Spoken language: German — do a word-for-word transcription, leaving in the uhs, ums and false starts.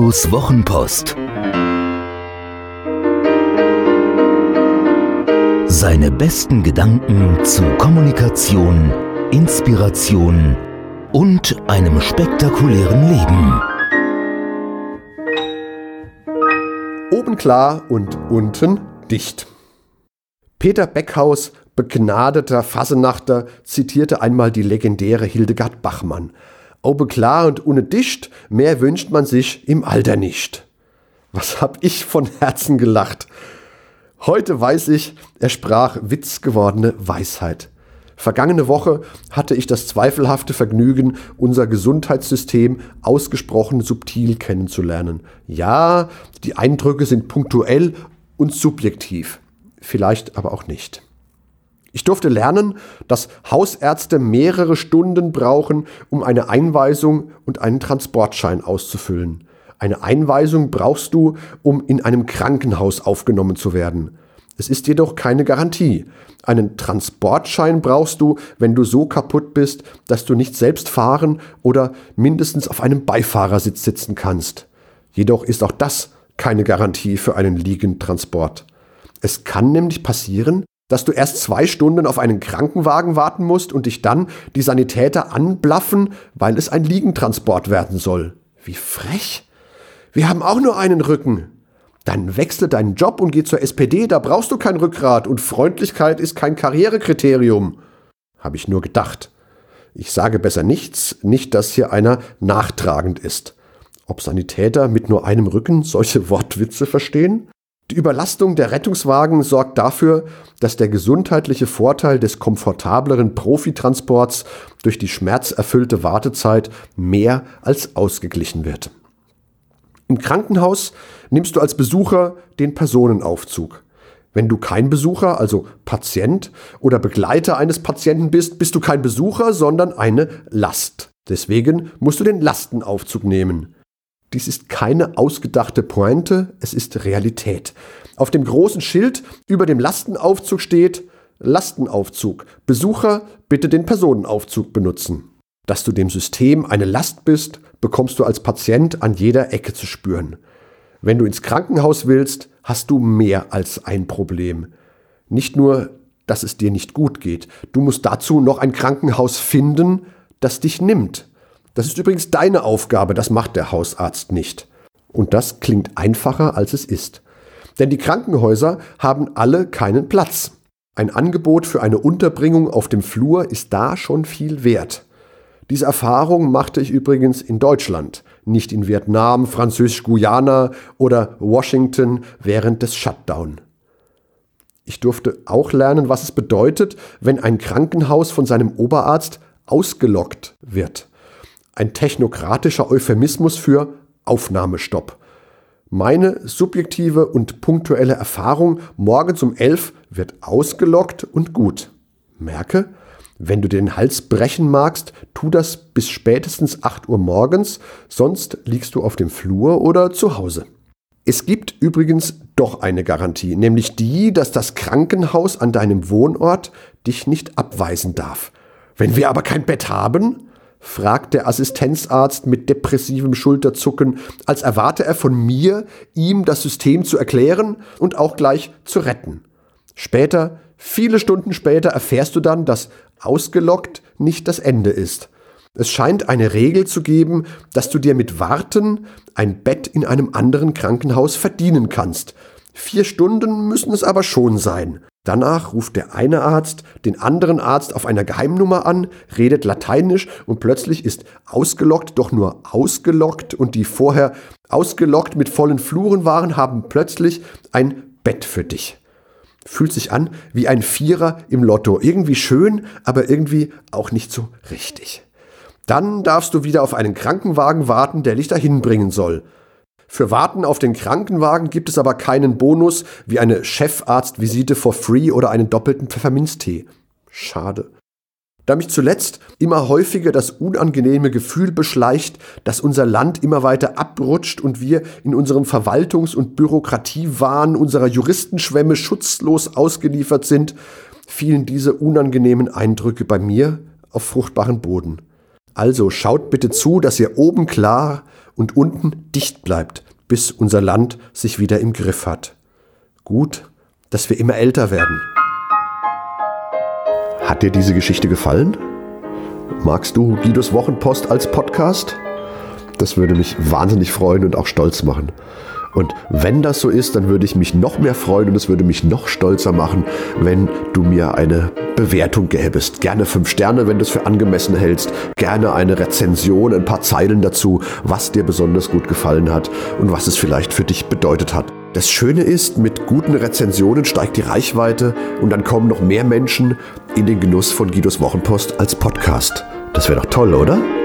Studios Wochenpost. Seine besten Gedanken zu Kommunikation, Inspiration und einem spektakulären Leben. Oben klar und unten dicht. Peter Beckhaus, begnadeter Fassenachter, zitierte einmal die legendäre Hildegard Bachmann. Oben klar und ohne dicht, mehr wünscht man sich im Alter nicht. Was hab ich von Herzen gelacht. Heute weiß ich, er sprach witzgewordene Weisheit. Vergangene Woche hatte ich das zweifelhafte Vergnügen, unser Gesundheitssystem ausgesprochen subtil kennenzulernen. Ja, die Eindrücke sind punktuell und subjektiv, vielleicht aber auch nicht. Ich durfte lernen, dass Hausärzte mehrere Stunden brauchen, um eine Einweisung und einen Transportschein auszufüllen. Eine Einweisung brauchst du, um in einem Krankenhaus aufgenommen zu werden. Es ist jedoch keine Garantie. Einen Transportschein brauchst du, wenn du so kaputt bist, dass du nicht selbst fahren oder mindestens auf einem Beifahrersitz sitzen kannst. Jedoch ist auch das keine Garantie für einen Liegentransport. Es kann nämlich passieren, dass du erst zwei Stunden auf einen Krankenwagen warten musst und dich dann die Sanitäter anblaffen, weil es ein Liegentransport werden soll. Wie frech! Wir haben auch nur einen Rücken. Dann wechsle deinen Job und geh zur S P D, da brauchst du kein Rückgrat und Freundlichkeit ist kein Karrierekriterium. Habe ich nur gedacht. Ich sage besser nichts, nicht, dass hier einer nachtragend ist. Ob Sanitäter mit nur einem Rücken solche Wortwitze verstehen? Die Überlastung der Rettungswagen sorgt dafür, dass der gesundheitliche Vorteil des komfortableren Profitransports durch die schmerzerfüllte Wartezeit mehr als ausgeglichen wird. Im Krankenhaus nimmst du als Besucher den Personenaufzug. Wenn du kein Besucher, also Patient oder Begleiter eines Patienten bist, bist du kein Besucher, sondern eine Last. Deswegen musst du den Lastenaufzug nehmen. Dies ist keine ausgedachte Pointe, es ist Realität. Auf dem großen Schild über dem Lastenaufzug steht: Lastenaufzug. Besucher bitte den Personenaufzug benutzen. Dass du dem System eine Last bist, bekommst du als Patient an jeder Ecke zu spüren. Wenn du ins Krankenhaus willst, hast du mehr als ein Problem. Nicht nur, dass es dir nicht gut geht, du musst dazu noch ein Krankenhaus finden, das dich nimmt. Das ist übrigens deine Aufgabe, das macht der Hausarzt nicht. Und das klingt einfacher, als es ist. Denn die Krankenhäuser haben alle keinen Platz. Ein Angebot für eine Unterbringung auf dem Flur ist da schon viel wert. Diese Erfahrung machte ich übrigens in Deutschland, nicht in Vietnam, Französisch-Guyana oder Washington während des Shutdown. Ich durfte auch lernen, was es bedeutet, wenn ein Krankenhaus von seinem Oberarzt ausgelockt wird. Ein technokratischer Euphemismus für Aufnahmestopp. Meine subjektive und punktuelle Erfahrung: morgens um elf wird ausgelockt und gut. Merke, wenn du den Hals brechen magst, tu das bis spätestens acht Uhr morgens, sonst liegst du auf dem Flur oder zu Hause. Es gibt übrigens doch eine Garantie, nämlich die, dass das Krankenhaus an deinem Wohnort dich nicht abweisen darf. Wenn wir aber kein Bett haben, fragt der Assistenzarzt mit depressivem Schulterzucken, als erwarte er von mir, ihm das System zu erklären und auch gleich zu retten. Später, viele Stunden später, erfährst du dann, dass ausgelockt nicht das Ende ist. Es scheint eine Regel zu geben, dass du dir mit Warten ein Bett in einem anderen Krankenhaus verdienen kannst. Vier Stunden müssen es aber schon sein. Danach ruft der eine Arzt den anderen Arzt auf einer Geheimnummer an, redet Lateinisch und plötzlich ist ausgelockt doch nur ausgelockt und die vorher ausgelockt mit vollen Fluren waren, haben plötzlich ein Bett für dich. Fühlt sich an wie ein Vierer im Lotto. Irgendwie schön, aber irgendwie auch nicht so richtig. Dann darfst du wieder auf einen Krankenwagen warten, der dich dahin bringen soll. Für Warten auf den Krankenwagen gibt es aber keinen Bonus wie eine Chefarztvisite for free oder einen doppelten Pfefferminztee. Schade. Da mich zuletzt immer häufiger das unangenehme Gefühl beschleicht, dass unser Land immer weiter abrutscht und wir in unserem Verwaltungs- und Bürokratiewahn unserer Juristenschwämme schutzlos ausgeliefert sind, fielen diese unangenehmen Eindrücke bei mir auf fruchtbaren Boden. Also schaut bitte zu, dass ihr oben klar und unten dicht bleibt, bis unser Land sich wieder im Griff hat. Gut, dass wir immer älter werden. Hat dir diese Geschichte gefallen? Magst du Guidos Wochenpost als Podcast? Das würde mich wahnsinnig freuen und auch stolz machen. Und wenn das so ist, dann würde ich mich noch mehr freuen und es würde mich noch stolzer machen, wenn du mir eine Bewertung gäbest. Gerne fünf Sterne, wenn du es für angemessen hältst. Gerne eine Rezension, ein paar Zeilen dazu, was dir besonders gut gefallen hat und was es vielleicht für dich bedeutet hat. Das Schöne ist, mit guten Rezensionen steigt die Reichweite und dann kommen noch mehr Menschen in den Genuss von Guidos Wochenpost als Podcast. Das wäre doch toll, oder?